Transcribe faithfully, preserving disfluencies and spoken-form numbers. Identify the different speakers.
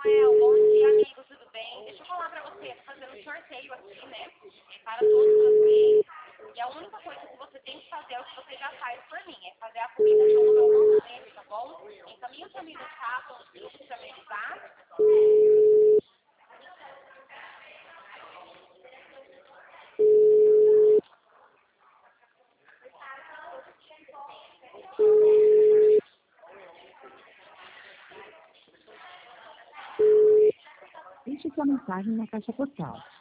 Speaker 1: Samuel, bom dia, amigo, tudo bem? Deixa eu falar pra você, tô fazendo um sorteio aqui, né? É para todos vocês. E a única coisa que você tem que fazer é o que você já faz por mim, é fazer a publicação do meu panfleto, tá bom? Encaminha pra mim no chat, um vídeo pra me ajudar.
Speaker 2: Deixe sua mensagem na caixa postal.